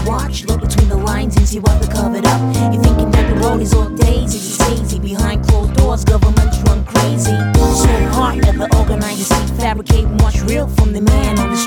watch, look between the lines and see what they covered up. You thinking that the road is all daisy, it's hazy. Behind closed doors, governments run crazy. So part of the organizers, fabricate and watch real from the man on the street.